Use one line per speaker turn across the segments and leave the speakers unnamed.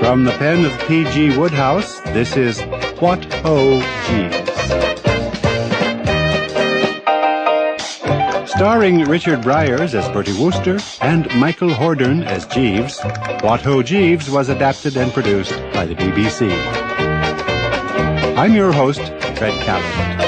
From the pen of P.G. Woodhouse, this is What Ho, Jeeves. Starring Richard Bryars as Bertie Wooster and Michael Hordern as Jeeves, What Ho, Jeeves was adapted and produced by the BBC. I'm your host, Fred Callahan.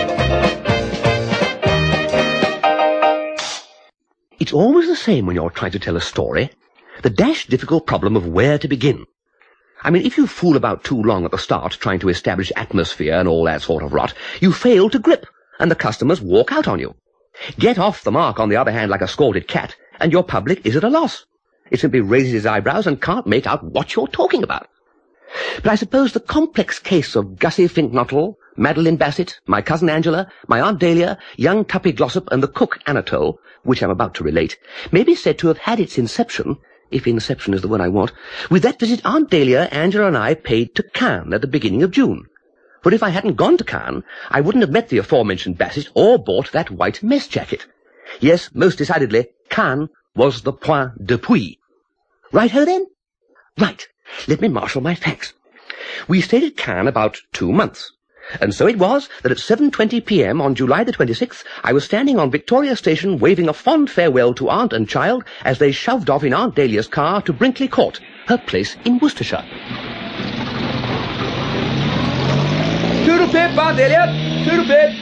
It's always the same when you're trying to tell a story. The difficult problem of where to begin. I mean, if you fool about too long at the start trying to establish atmosphere and all that sort of rot, you fail to grip, and the customers walk out on you. Get off the mark, on the other hand, like a scalded cat, and your public is at a loss. It simply raises its eyebrows and can't make out what you're talking about. But I suppose the complex case of Gussie Fink-Nottle, Madeline Bassett, my cousin Angela, my Aunt Dahlia, young Tuppy Glossop, and the cook Anatole, which I'm about to relate, may be said to have had its inception, if inception is the word I want, with that visit Aunt Dahlia, Angela, and I paid to Cannes at the beginning of June. For if I hadn't gone to Cannes, I wouldn't have met the aforementioned Bassett or bought that white mess jacket. Yes, most decidedly, Cannes was the point d'appui. Right-ho then? Right. Let me marshal my facts. We stayed at Cannes about 2 months. And so it was that at 7:20 p.m. on July the 26th, I was standing on Victoria Station waving a fond farewell to aunt and child as they shoved off in Aunt Dahlia's car to Brinkley Court, her place in Worcestershire. Toodle-pip, Aunt Dahlia! Toodle-pip!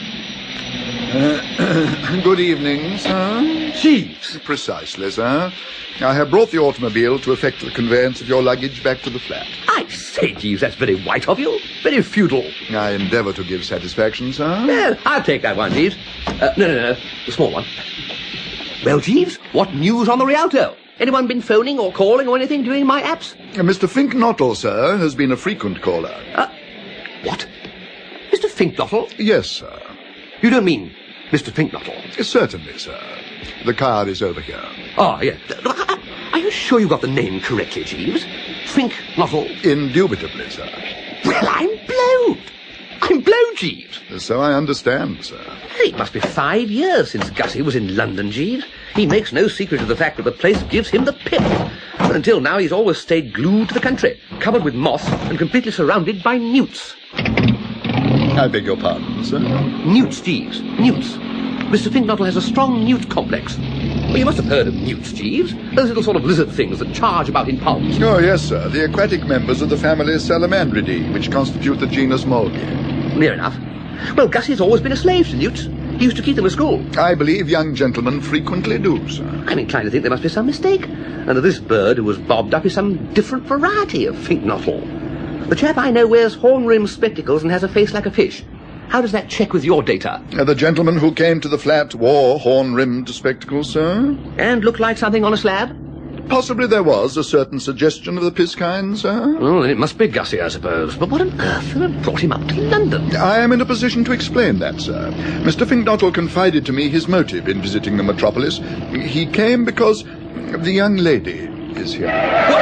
Good evening, sir.
Jeeves!
Precisely, sir. I have brought the automobile to effect the conveyance of your luggage back to the flat.
I say, Jeeves, that's very white of you. Very feudal.
I endeavour to give satisfaction, sir.
Well, I'll take that one, Jeeves. No. The small one. Well, Jeeves, what news on the Rialto? Anyone been phoning or calling or anything during my apps?
Mr. Fink-Nottle, sir, has been a frequent caller.
What? Mr. Fink-Nottle?
Yes, sir.
You don't mean Mr. Fink-Nottle?
Certainly, sir. The car is over here.
Oh, yeah. Are you sure you got the name correctly, Jeeves? Fink-Nottle?
Indubitably, sir.
Well, I'm blown. I'm blown, Jeeves.
So I understand, sir.
It must be 5 years since Gussie was in London, Jeeves. He makes no secret of the fact that the place gives him the pip. Until now, he's always stayed glued to the country, covered with moss and completely surrounded by newts.
I beg your pardon, sir?
Newts, Jeeves. Newts. Mr. Fink-Nottle has a strong newt complex. Well, you must have heard of newts, Jeeves. Those little sort of lizard things that charge about in ponds.
Oh, yes, sir. The aquatic members of the family Salamandridae, which constitute the genus Molgi.
Near enough. Well, Gussie's always been a slave to newts. He used to keep them at school.
I believe young gentlemen frequently do, sir.
I'm inclined to think there must be some mistake, and that this bird who was bobbed up is some different variety of Fink-Nottle. The chap I know wears horn-rimmed spectacles and has a face like a fish. How does that check with your data?
The gentleman who came to the flat wore horn-rimmed spectacles, sir.
And looked like something on a slab?
Possibly there was a certain suggestion of the piss kind, sir.
Well, then it must be Gussie, I suppose. But what on earth have brought him up to London?
I am in a position to explain that, sir. Mr. Fink-Nottle confided to me his motive in visiting the metropolis. He came because the young lady is here.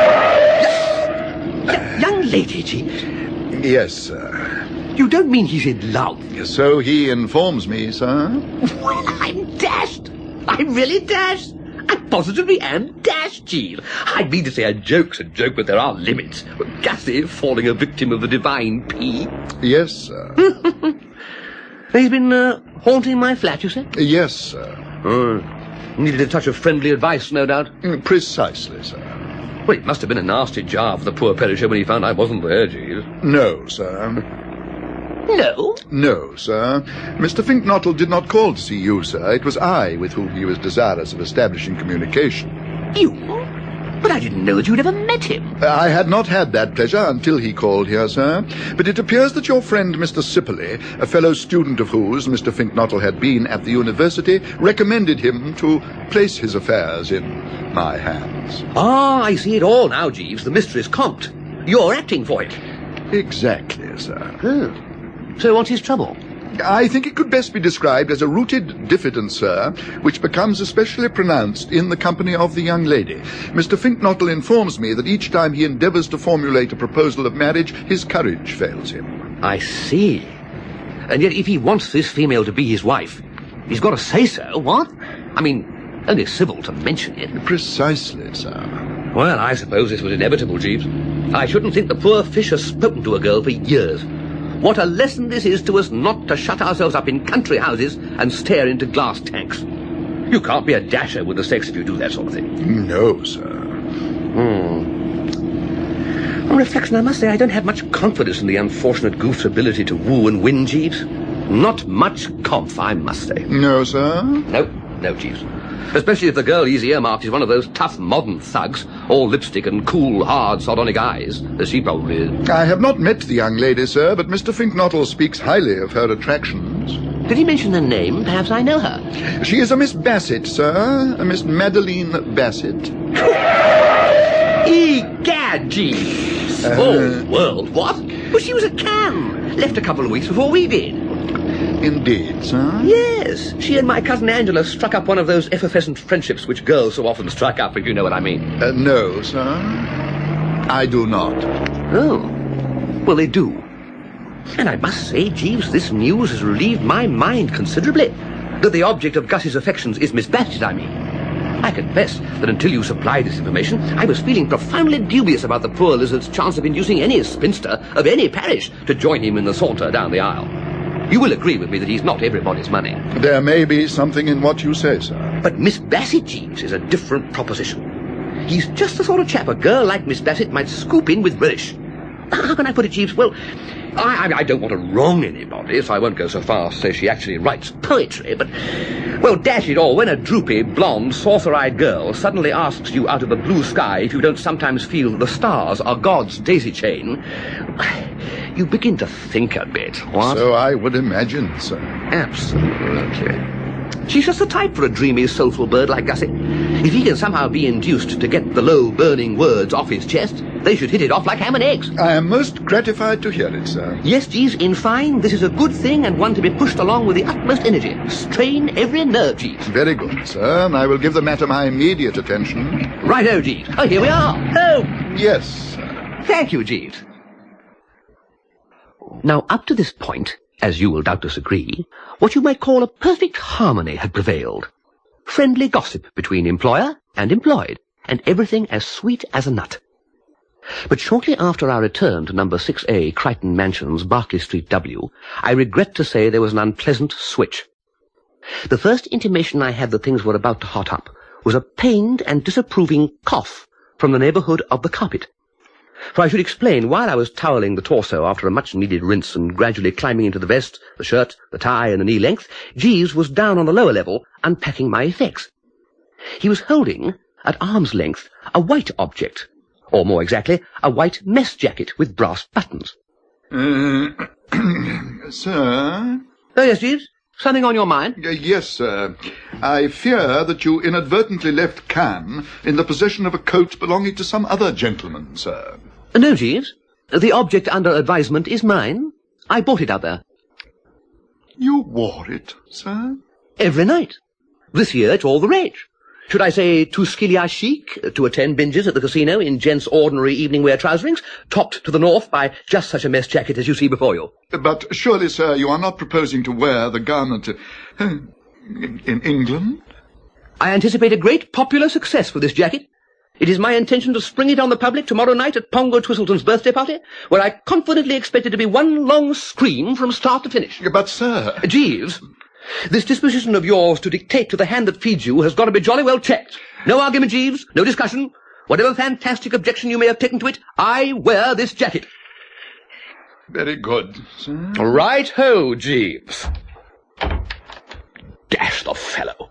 Young lady, Jeeves?
Yes, sir.
You don't mean he's in love?
So he informs me, sir.
Well, I'm dashed. I'm really dashed. I positively am dashed, Jeeves. I mean to say a joke's a joke, but there are limits. Gussie falling a victim of the divine pea.
Yes, sir.
He's been haunting my flat, you say?
Yes, sir.
Needed a touch of friendly advice, no doubt.
Precisely, sir.
Well, it must have been a nasty jar for the poor perisher when he found I wasn't there, Jeeves.
No, sir.
No?
No, sir. Mr. Fink-Nottle did not call to see you, sir. It was I with whom he was desirous of establishing communication.
You? But I didn't know that you'd ever met him.
I had not had that pleasure until he called here, sir. But it appears that your friend, Mr. Sipperley, a fellow student of whose Mr. Fink-Nottle had been at the university, recommended him to place his affairs in my hands.
Ah, I see it all now, Jeeves. The mystery's comped. You're acting for it.
Exactly, sir.
Oh. So what's his trouble?
I think it could best be described as a rooted diffidence, sir, which becomes especially pronounced in the company of the young lady. Mr. Fink-Nottle informs me that each time he endeavours to formulate a proposal of marriage, his courage fails him.
I see. And yet if he wants this female to be his wife, he's got to say so, what? I mean, only civil to mention it.
Precisely, sir.
Well, I suppose this was inevitable, Jeeves. I shouldn't think the poor fish has spoken to a girl for years. What a lesson this is to us not to shut ourselves up in country houses and stare into glass tanks. You can't be a dasher with the sex if you do that sort of thing.
No, sir.
On reflection, I must say I don't have much confidence in the unfortunate goof's ability to woo and win, Jeeves. Not much conf, I must say.
No, sir?
No, Jeeves. Especially if the girl he's earmarked is one of those tough modern thugs, all lipstick and cool, hard, sardonic eyes, as she probably is.
I have not met the young lady, sir, but Mr. Finknottle speaks highly of her attractions.
Did he mention her name? Perhaps I know her.
She is a Miss Bassett, sir. A Miss Madeline Bassett.
Egad, Jeeves! Oh, world, what? Well, she was at Cannes. Left a couple of weeks before we did.
Indeed, sir?
Yes, she and my cousin Angela struck up one of those effervescent friendships which girls so often strike up, if you know what I mean.
No, sir. I do not.
Oh, well, they do. And I must say, Jeeves, this news has relieved my mind considerably. That the object of Gus's affections is Miss Bassett, I mean. I confess that until you supplied this information, I was feeling profoundly dubious about the poor lizard's chance of inducing any spinster of any parish to join him in the saunter down the aisle. You will agree with me that he's not everybody's money.
There may be something in what you say, sir.
But Miss Bassett, Jeeves, is a different proposition. He's just the sort of chap a girl like Miss Bassett might scoop in with relish. How can I put it, Jeeves? Well, I don't want to wrong anybody, so I won't go so far as to say she actually writes poetry, but, well, dash it all, when a droopy, blonde, saucer-eyed girl suddenly asks you out of the blue sky if you don't sometimes feel that the stars are God's daisy chain, you begin to think a bit, what?
So I would imagine, sir.
Absolutely. She's just the type for a dreamy, soulful bird like Gussie. If he can somehow be induced to get the low, burning words off his chest, they should hit it off like ham and eggs.
I am most gratified to hear it, sir.
Yes, Jeeves, in fine, this is a good thing and one to be pushed along with the utmost energy. Strain every nerve, Jeeves.
Very good, sir, and I will give the matter my immediate attention.
Righto, Jeeves. Oh, here we are. Oh!
Yes, sir.
Thank you, Jeeves. Now, up to this point, as you will doubtless agree, what you might call a perfect harmony had prevailed. Friendly gossip between employer and employed, and everything as sweet as a nut. But shortly after our return to number 6A Crichton Mansions, Berkeley Street, W, I regret to say there was an unpleasant switch. The first intimation I had that things were about to hot up was a pained and disapproving cough from the neighbourhood of the carpet. For I should explain, while I was toweling the torso after a much-needed rinse and gradually climbing into the vest, the shirt, the tie, and the knee length, Jeeves was down on the lower level, unpacking my effects. He was holding, at arm's length, a white object, or more exactly, a white mess jacket with brass buttons.
Sir?
Oh, yes, Jeeves? Something on your mind?
Yes, sir. I fear that you inadvertently left Cannes in the possession of a coat belonging to some other gentleman, sir.
No, Jeeves. The object under advisement is mine. I bought it out there.
You wore it, sir?
Every night. This year it's all the rage. Should I say tout ce qu'il y a chic, to attend binges at the casino in gents' ordinary evening wear trouserings, topped to the north by just such a mess jacket as you see before you?
But surely, sir, you are not proposing to wear the garment in England?
I anticipate a great popular success for this jacket. It is my intention to spring it on the public tomorrow night at Pongo Twistleton's birthday party, where I confidently expect it to be one long scream from start to finish.
But, sir...
Jeeves, this disposition of yours to dictate to the hand that feeds you has got to be jolly well checked. No argument, Jeeves, no discussion. Whatever fantastic objection you may have taken to it, I wear this jacket.
Very good, sir.
Right-ho, Jeeves. Dash the fellow.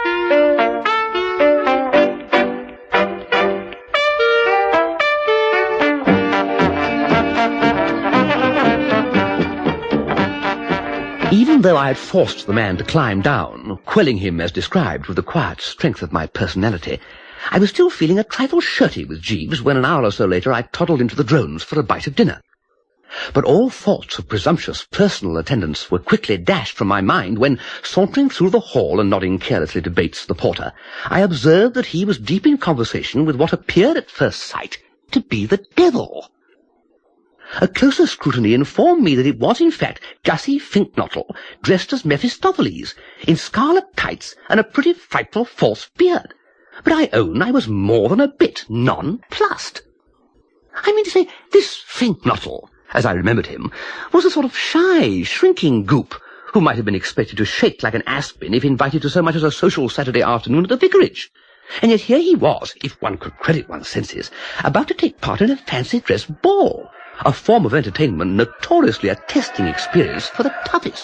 Even though I had forced the man to climb down, quelling him as described with the quiet strength of my personality, I was still feeling a trifle shirty with Jeeves when an hour or so later I toddled into the Drones for a bite of dinner. But all thoughts of presumptuous personal attendance were quickly dashed from my mind when, sauntering through the hall and nodding carelessly to Bates, the porter, I observed that he was deep in conversation with what appeared at first sight to be the devil. A closer scrutiny informed me that it was, in fact, Gussie Finknottle, dressed as Mephistopheles, in scarlet tights and a pretty frightful false beard. But I own I was more than a bit nonplussed. I mean to say, this Fink Nottle, as I remembered him, was a sort of shy, shrinking goop who might have been expected to shake like an aspen if invited to so much as a social Saturday afternoon at the vicarage. And yet here he was, if one could credit one's senses, about to take part in a fancy dress ball, a form of entertainment notoriously a testing experience for the toughest.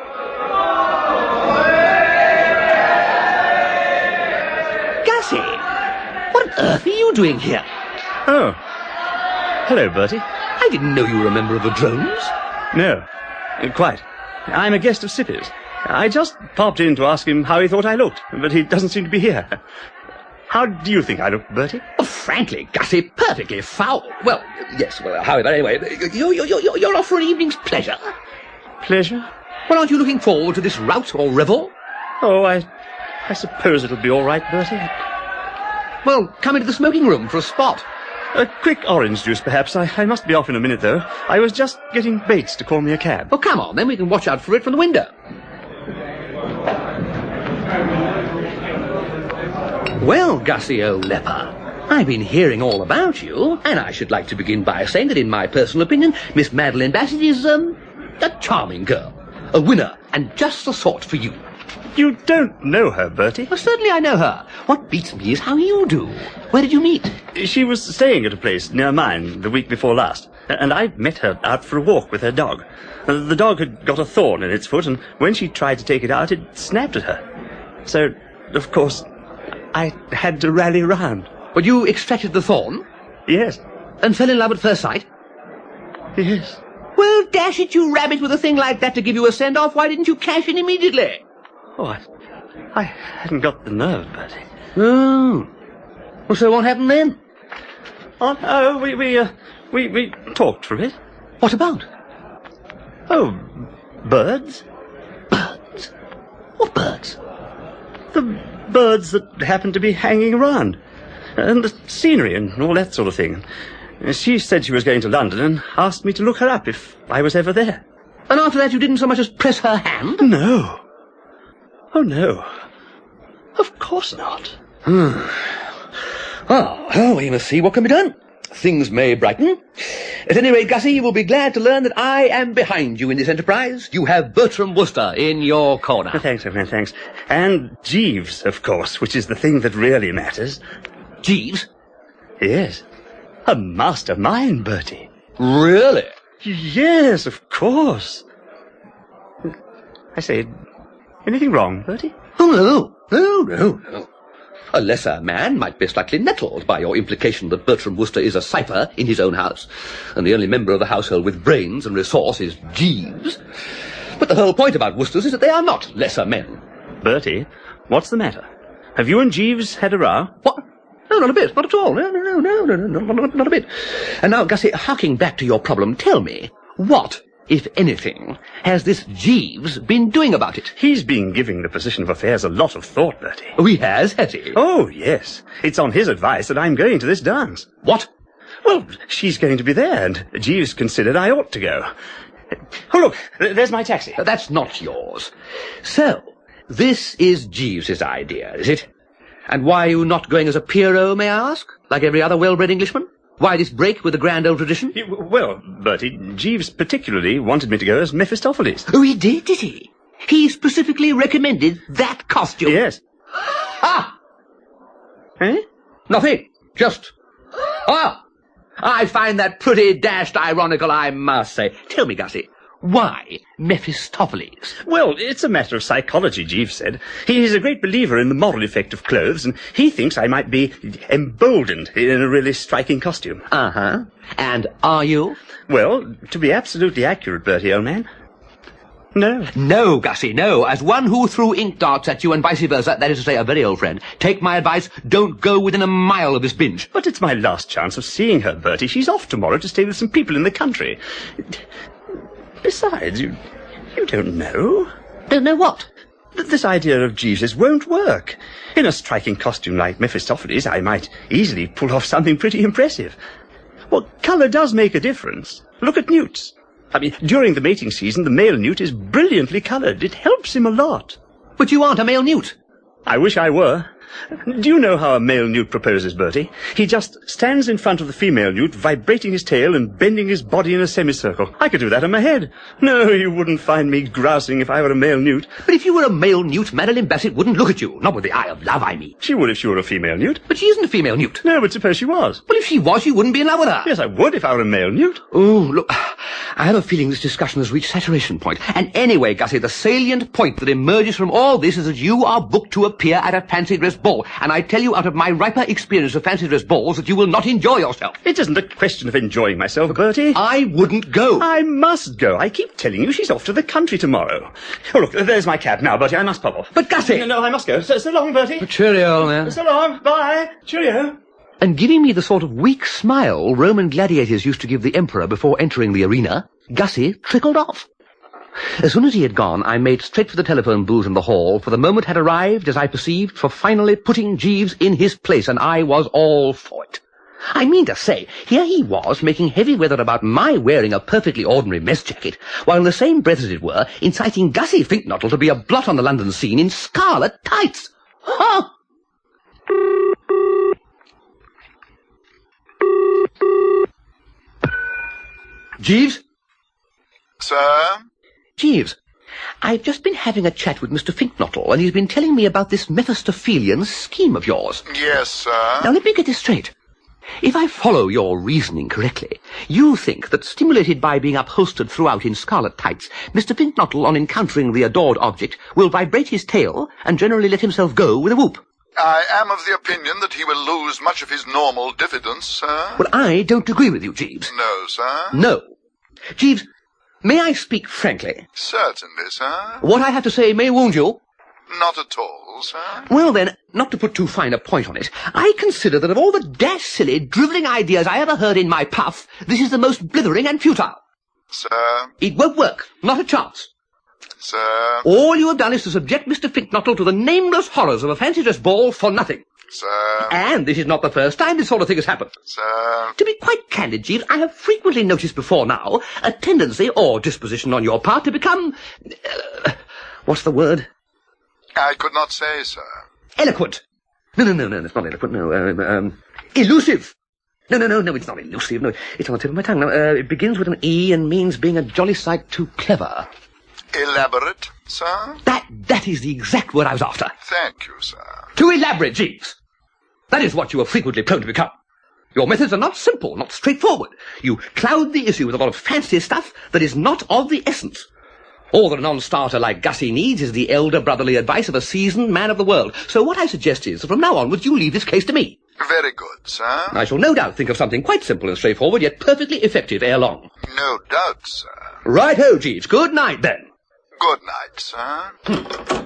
Gussie, what on earth are you doing here?
Oh. Hello, Bertie.
I didn't know you were a member of the Drones.
No, quite. I'm a guest of Sippy's. I just popped in to ask him how he thought I looked, but he doesn't seem to be here. How do you think I look, Bertie?
Oh, frankly, Gussie, perfectly foul. Well, yes, well, however, anyway, you're off for an evening's pleasure.
Pleasure?
Well, aren't you looking forward to this rout or revel?
Oh, I suppose it'll be all right, Bertie.
Well, come into the smoking room for a spot.
A quick orange juice, perhaps. I must be off in a minute, though. I was just getting Bates to call me a cab.
Well, come on, then we can watch out for it from the window. Well, Gussie, old leper, I've been hearing all about you, and I should like to begin by saying that in my personal opinion, Miss Madeline Bassett is, a charming girl. A winner, and just the sort for you.
You don't know her, Bertie?
Well, certainly I know her. What beats me is how you do. Where did you meet?
She was staying at a place near mine the week before last, and I met her out for a walk with her dog. The dog had got a thorn in its foot, and when she tried to take it out, it snapped at her. So, of course, I had to rally round.
But you extracted the thorn?
Yes.
And fell in love at first sight?
Yes.
Well, dash it, you rabbit, with a thing like that to give you a send-off, why didn't you cash in immediately?
Oh, I hadn't got the nerve, Bertie.
Oh. Well, so what happened then?
Oh, we talked for a bit.
What about?
Oh, birds.
Birds? What birds?
The birds that happened to be hanging around. And the scenery and all that sort of thing. She said she was going to London and asked me to look her up if I was ever there.
And after that you didn't so much as press her hand?
No. Oh, no. Of course not.
Well, we must see what can be done. Things may brighten. At any rate, Gussie, you will be glad to learn that I am behind you in this enterprise. You have Bertram Wooster in your corner.
Thanks, my friend, thanks. And Jeeves, of course, which is the thing that really matters.
Jeeves?
Yes. A mastermind, Bertie.
Really?
Yes, of course. I say, anything wrong, Bertie?
Oh, no. A lesser man might be slightly nettled by your implication that Bertram Wooster is a cipher in his own house, and the only member of the household with brains and resource is Jeeves. But the whole point about Woosters is that they are not lesser men.
Bertie, what's the matter? Have you and Jeeves had a row?
What? No, not a bit, not at all. No, not a bit. And now, Gussie, harking back to your problem, tell me, what, if anything, has this Jeeves been doing about it?
He's been giving the position of affairs a lot of thought, Bertie.
Oh, he has he?
Oh, yes. It's on his advice that I'm going to this dance.
What?
Well, she's going to be there, and Jeeves considered I ought to go. Oh, look, there's my taxi.
That's not yours. So, this is Jeeves's idea, is it? And why are you not going as a Pierrot, may I ask? Like every other well-bred Englishman? Why this break with the grand old tradition?
Well, Bertie, Jeeves particularly wanted me to go as Mephistopheles.
Oh, he did he? He specifically recommended that costume?
Yes.
Ah!
Eh?
Nothing. Just... Ah! I find that pretty dashed ironical, I must say. Tell me, Gussie, why Mephistopheles?
Well, it's a matter of psychology, Jeeves said. He's a great believer in the moral effect of clothes, and he thinks I might be emboldened in a really striking costume.
Uh-huh. And are you?
Well, to be absolutely accurate, Bertie, old man, no.
No, Gussie, no. As one who threw ink darts at you and vice versa, that is to say, a very old friend, take my advice, don't go within a mile of this binge.
But it's my last chance of seeing her, Bertie. She's off tomorrow to stay with some people in the country. Besides, you don't know.
Don't know what?
This idea of Jeeves's won't work. In a striking costume like Mephistopheles, I might easily pull off something pretty impressive. Well, colour does make a difference. Look at newts. I mean, during the mating season, the male newt is brilliantly coloured. It helps him a lot.
But you aren't a male newt.
I wish I were. Do you know how a male newt proposes, Bertie? He just stands in front of the female newt, vibrating his tail and bending his body in a semicircle. I could do that in my head. No, you wouldn't find me grousing if I were a male newt.
But if you were a male newt, Madeline Bassett wouldn't look at you. Not with the eye of love, I mean.
She would if she were a female newt.
But she isn't a female newt.
No, but suppose she was.
Well, if she was, you wouldn't be in love with her.
Yes, I would if I were a male newt.
Oh, look, I have a feeling this discussion has reached saturation point. And anyway, Gussie, the salient point that emerges from all this is that you are booked to appear at a fancy dress ball. And I tell you out of my riper experience of fancy dress balls that you will not enjoy yourself.
It isn't a question of enjoying myself, Bertie.
I wouldn't go.
I must go. I keep telling you she's off to the country tomorrow. Oh, look, there's my cab now, Bertie. I must pop off.
But, Gussie!
No, I must go. So long, Bertie.
Cheerio, old man.
So long. Bye. Cheerio.
And giving me the sort of weak smile Roman gladiators used to give the emperor before entering the arena, Gussie trickled off. As soon as he had gone, I made straight for the telephone booth in the hall, for the moment had arrived, as I perceived, for finally putting Jeeves in his place, and I was all for it. I mean to say, here he was, making heavy weather about my wearing a perfectly ordinary mess jacket, while in the same breath, as it were, inciting Gussie Finknottle to be a blot on the London scene in scarlet tights. Ha! Jeeves?
Sir?
Jeeves, I've just been having a chat with Mr. Finknottle, and he's been telling me about this Mephistophelian scheme of yours.
Yes, sir.
Now, let me get this straight. If I follow your reasoning correctly, you think that, stimulated by being upholstered throughout in scarlet tights, Mr. Finknottle, on encountering the adored object, will vibrate his tail and generally let himself go with a whoop.
I am of the opinion that he will lose much of his normal diffidence, sir.
Well, I don't agree with you, Jeeves.
No, sir.
No. Jeeves, may I speak frankly?
Certainly, sir.
What I have to say may wound you.
Not at all, sir.
Well, then, not to put too fine a point on it, I consider that of all the dash silly, drivelling ideas I ever heard in my puff, this is the most blithering and futile.
Sir.
It won't work. Not a chance.
Sir.
All you have done is to subject Mr. Finknottle to the nameless horrors of a fancy dress ball for nothing.
Sir.
And this is not the first time this sort of thing has happened.
Sir.
To be quite candid, Jeeves, I have frequently noticed before now a tendency or disposition on your part to become... what's the word?
I could not say, sir.
Eloquent. No, it's not eloquent, no. Elusive. No, it's not elusive, no. It's on the tip of my tongue. No, it begins with an E and means being a jolly sight too clever.
Elaborate, sir?
That is the exact word I was after.
Thank you, sir.
Too elaborate, Jeeves. That is what you are frequently prone to become. Your methods are not simple, not straightforward. You cloud the issue with a lot of fancy stuff that is not of the essence. All that a non-starter like Gussie needs is the elder brotherly advice of a seasoned man of the world. So what I suggest is that from now onwards you leave this case to me.
Very good, sir.
I shall no doubt think of something quite simple and straightforward, yet perfectly effective ere long.
No doubt, sir.
Right-ho, Jeeves. Good night, then.
Good night, sir.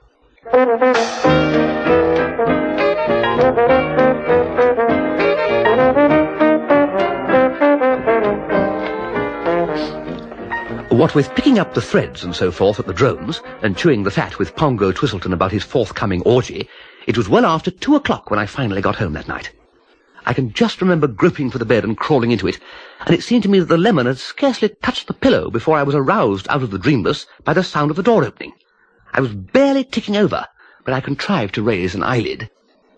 What with picking up the threads and so forth at the drones, and chewing the fat with Pongo Twistleton about his forthcoming orgy, it was well after 2 o'clock when I finally got home that night. I can just remember groping for the bed and crawling into it, and it seemed to me that the lemon had scarcely touched the pillow before I was aroused out of the dreamless by the sound of the door opening. I was barely ticking over, but I contrived to raise an eyelid.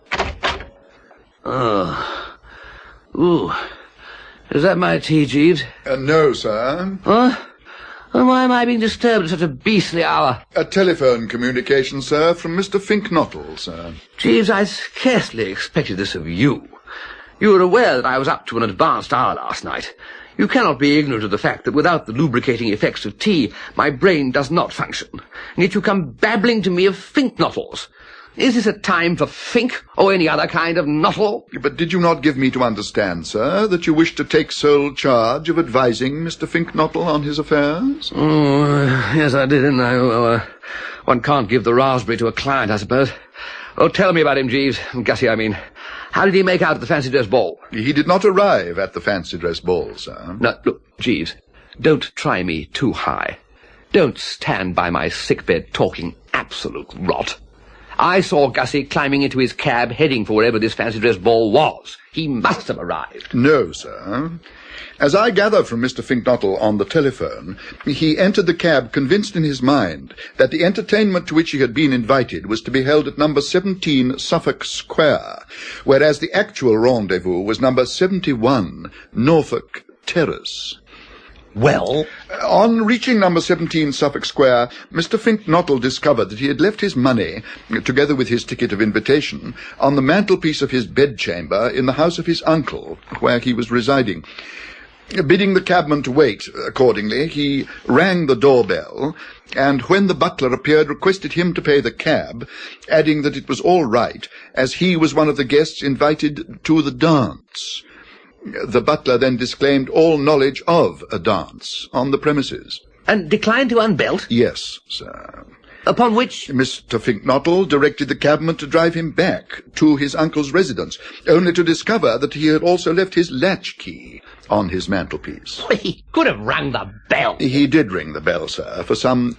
Ooh. Is that my tea, Jeeves?
No, sir.
And why am I being disturbed at such a beastly hour?
A telephone communication, sir, from Mr. Finknottle, sir.
Jeeves, I scarcely expected this of you. You were aware that I was up to an advanced hour last night. You cannot be ignorant of the fact that without the lubricating effects of tea, my brain does not function. And yet you come babbling to me of Finknottles. Is this a time for Fink, or any other kind of knottle?
But did you not give me to understand, sir, that you wish to take sole charge of advising Mr. Finknottle on his affairs?
Oh, yes, I did, didn't I? Well, one can't give the raspberry to a client, I suppose. Oh, tell me about him, Jeeves. Gussie, I mean. How did he make out at the fancy dress ball?
He did not arrive at the fancy dress ball, sir.
No, look, Jeeves, don't try me too high. Don't stand by my sickbed talking absolute rot. I saw Gussie climbing into his cab, heading for wherever this fancy dress ball was. He must have arrived.
No, sir. As I gather from Mr. Finknottle on the telephone, he entered the cab convinced in his mind that the entertainment to which he had been invited was to be held at number 17 Suffolk Square, whereas the actual rendezvous was number 71 Norfolk Terrace.
Well?
On reaching number 17 Suffolk Square, Mr. Finknottle discovered that he had left his money, together with his ticket of invitation, on the mantelpiece of his bedchamber in the house of his uncle, where he was residing. Bidding the cabman to wait, accordingly, he rang the doorbell, and when the butler appeared, requested him to pay the cab, adding that it was all right, as he was one of the guests invited to the dance. The butler then disclaimed all knowledge of a dance on the premises.
And declined to unbelt?
Yes, sir.
Upon which...
Mr. Finknottle directed the cabman to drive him back to his uncle's residence, only to discover that he had also left his latchkey on his mantelpiece.
He could have rung the bell.
He did ring the bell, sir, for some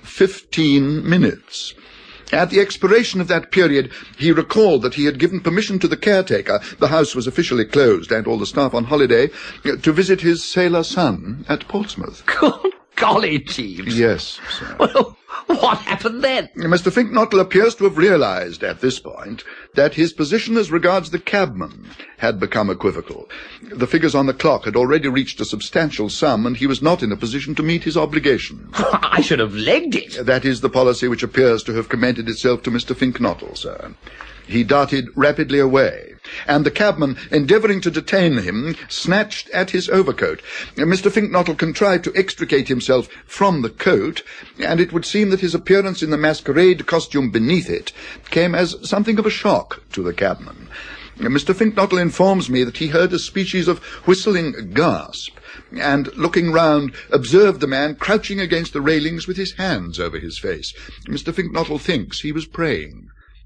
15 minutes. At the expiration of that period, he recalled that he had given permission to the caretaker, the house was officially closed and all the staff on holiday, to visit his sailor son at Portsmouth.
Golly, Jeeves.
Yes, sir.
Well, what happened then?
Mr. Finknottle appears to have realized at this point that his position as regards the cabman had become equivocal. The figures on the clock had already reached a substantial sum, and he was not in a position to meet his obligations.
I should have legged it.
That is the policy which appears to have commended itself to Mr. Finknottle, sir. He darted rapidly away, and the cabman, endeavouring to detain him, snatched at his overcoat. Mr. Finknottle contrived to extricate himself from the coat, and it would seem that his appearance in the masquerade costume beneath it came as something of a shock to the cabman. Mr. Finknottle informs me that he heard a species of whistling gasp, and, looking round, observed the man crouching against the railings with his hands over his face. Mr. Finknottle thinks he was praying.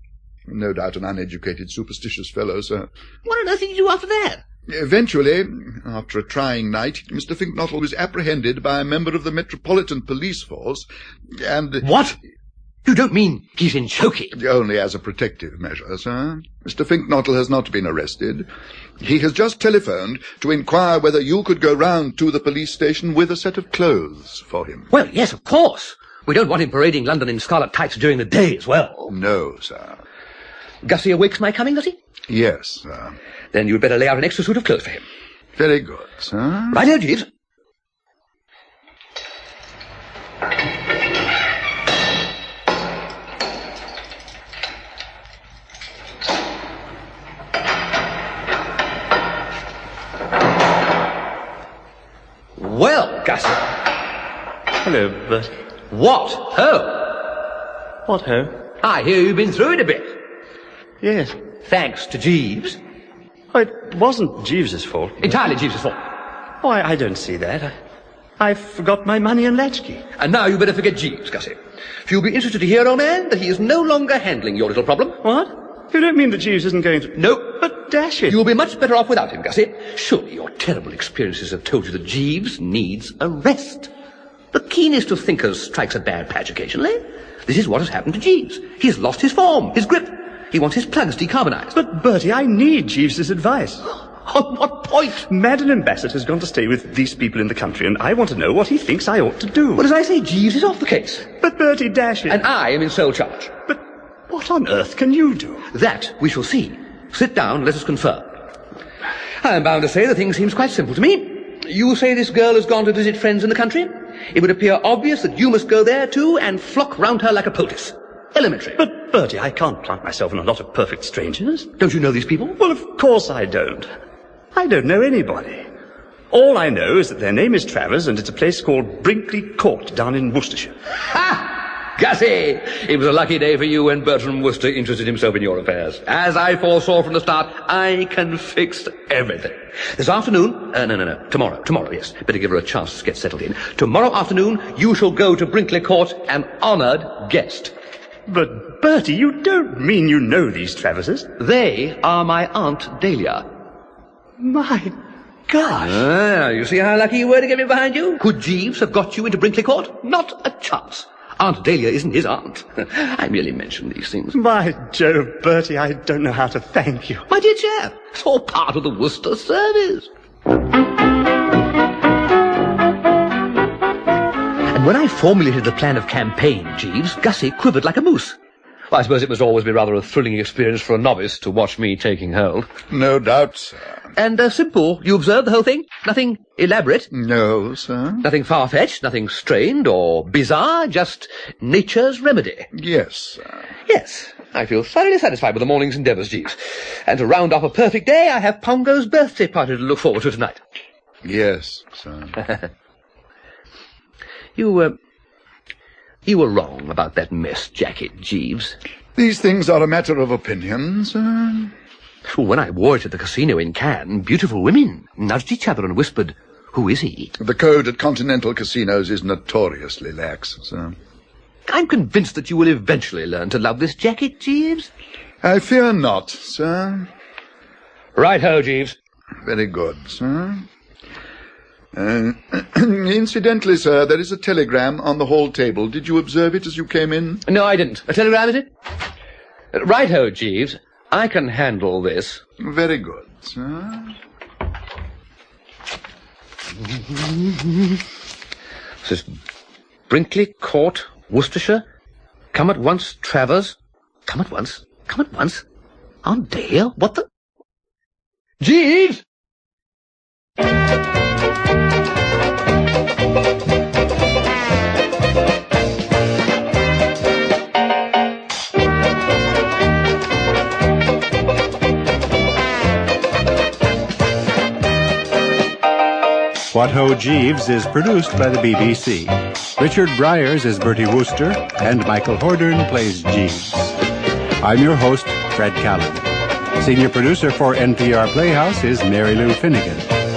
No doubt an uneducated, superstitious fellow, sir.
What on earth did you do after that?
Eventually, after a trying night, Mr. Finknottle was apprehended by a member of the Metropolitan Police Force, and...
What? You don't mean he's in choking?
Only as a protective measure, sir. Mr. Finknottle has not been arrested. He has just telephoned to inquire whether you could go round to the police station with a set of clothes for him.
Well, yes, of course. We don't want him parading London in scarlet tights during the day as well.
No, sir.
Gussie awaits my coming, does he?
Yes, sir.
Then you'd better lay out an extra suit of clothes for him.
Very good, sir.
Right-o, Jeeves. Well, Gussie.
Hello, Bertie.
What ho?
What ho?
I hear you've been through it a bit.
Yes.
Thanks to Jeeves.
Oh, it wasn't Jeeves's fault.
Entirely Jeeves's fault.
Oh, I don't see that. I forgot my money and latchkey.
And now you better forget Jeeves, Gussie. For you'll be interested to hear, old man, that he is no longer handling your little problem.
What? You don't mean that Jeeves isn't going to...
No.
But dash it.
You'll be much better off without him, Gussie. Surely your terrible experiences have told you that Jeeves needs a rest. The keenest of thinkers strikes a bad patch occasionally. This is what has happened to Jeeves. He has lost his form, his grip. He wants his plugs decarbonized.
But, Bertie, I need Jeeves's advice.
On what point?
Madeline Bassett has gone to stay with these people in the country, and I want to know what he thinks I ought to do.
Well, as I say, Jeeves is off the case.
But, Bertie, dash it.
And I am in sole charge.
But what on earth can you do?
That we shall see. Sit down, let us confer. I am bound to say the thing seems quite simple to me. You say this girl has gone to visit friends in the country. It would appear obvious that you must go there too and flock round her like a poultice. Elementary.
But, Bertie, I can't plant myself in a lot of perfect strangers.
Don't you know these people?
Well, of course I don't. I don't know anybody. All I know is that their name is Travers, and it's a place called Brinkley Court down in Worcestershire.
Ha! Gussie! It was a lucky day for you when Bertram Wooster interested himself in your affairs. As I foresaw from the start, I can fix everything. This afternoon... No. Tomorrow, yes. Better give her a chance to get settled in. Tomorrow afternoon, you shall go to Brinkley Court, an honoured guest.
But, Bertie, you don't mean you know these Traverses?
They are my Aunt Dahlia.
My gosh.
You see how lucky you were to get me behind you? Could Jeeves have got you into Brinkley Court? Not a chance. Aunt Dahlia isn't his aunt. I merely mention these things.
By Jove, Bertie, I don't know how to thank you.
My dear chap, it's all part of the Worcester service. And when I formulated the plan of campaign, Jeeves, Gussie quivered like a moose. Well, I suppose it must always be rather a thrilling experience for a novice to watch me taking hold.
No doubt, sir.
And simple. You observed the whole thing? Nothing elaborate?
No, sir.
Nothing far-fetched, nothing strained or bizarre, just nature's remedy.
Yes, sir.
Yes, I feel thoroughly satisfied with the morning's endeavours, Jeeves. And to round off a perfect day, I have Pongo's birthday party to look forward to tonight.
Yes, sir.
You were wrong about that mess jacket, Jeeves.
These things are a matter of opinion, sir.
When I wore it at the casino in Cannes, beautiful women nudged each other and whispered, "Who is he?"
The code at continental casinos is notoriously lax, sir.
I'm convinced that you will eventually learn to love this jacket, Jeeves.
I fear not, sir.
Right-ho, Jeeves.
Very good, sir. Incidentally, sir, there is a telegram on the hall table. Did you observe it as you came in?
No, I didn't. A telegram, is it? Right-ho, Jeeves. I can handle this.
Very good, sir.
This is Brinkley Court, Worcestershire. Come at once, Travers. Come at once. Come at once. Aunt Dahlia? What the... Jeeves!
What Ho Jeeves is produced by the BBC. Richard Bryars is Bertie Wooster, and Michael Hordern plays Jeeves. I'm your host, Fred Callan. Senior producer for NPR Playhouse is Mary Lou Finnegan.